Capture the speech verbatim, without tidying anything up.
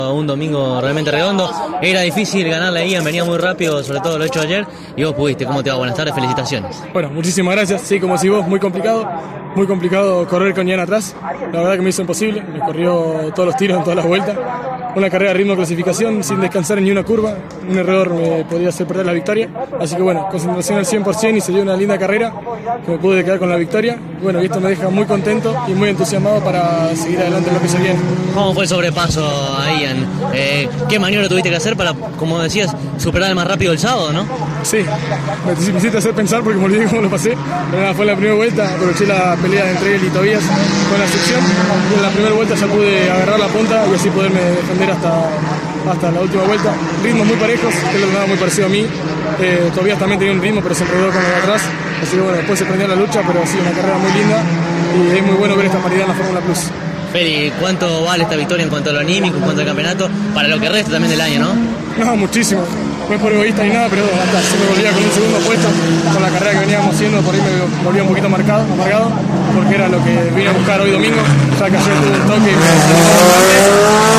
Un domingo realmente redondo, era difícil ganarle a Ian, venía muy rápido, sobre todo lo hecho ayer, y vos pudiste. ¿Cómo te va? Buenas tardes, felicitaciones. Bueno, muchísimas gracias, sí, como si vos, muy complicado, muy complicado correr con Ian atrás, la verdad que me hizo imposible, me corrió todos los tiros en todas las vueltas, una carrera de ritmo de clasificación sin descansar en ni una curva, un error me podía hacer perder la victoria, así que bueno, concentración al cien por ciento y se dio una linda carrera, que me pude quedar con la victoria, bueno, y esto me deja muy contento y muy entusiasmado para seguir adelante en lo que se viene. ¿Cómo fue el sobrepaso a Ian? Eh, ¿Qué maniobra tuviste que hacer para, como decías, superar el más rápido el sábado, no? Sí, me, me hiciste hacer pensar porque me olvidé cómo lo pasé, pero nada, fue la primera vuelta, aproveché la pelea entre él y Tobías con la sección, y en la primera vuelta ya pude agarrar la punta y así poderme defender hasta, hasta la última vuelta. Ritmos muy parejos, que es lo que me daba muy parecido a mí, eh, Tobías también tenía un ritmo pero se enredó con el de atrás, así que bueno, después se prendió la lucha, pero sí, una carrera muy linda y es muy bueno ver esta paridad en la Fórmula Plus. Feli, ¿cuánto vale esta victoria en cuanto a lo anímico, en cuanto al campeonato, para lo que resta también del año, no? No, muchísimo. No es por egoísta ni nada, pero hasta si me volvía con un segundo puesto, con la carrera que veníamos haciendo, por ahí me volvía un poquito marcado, amargado, porque era lo que vine a buscar hoy domingo, ya que ayer tuve un toque y me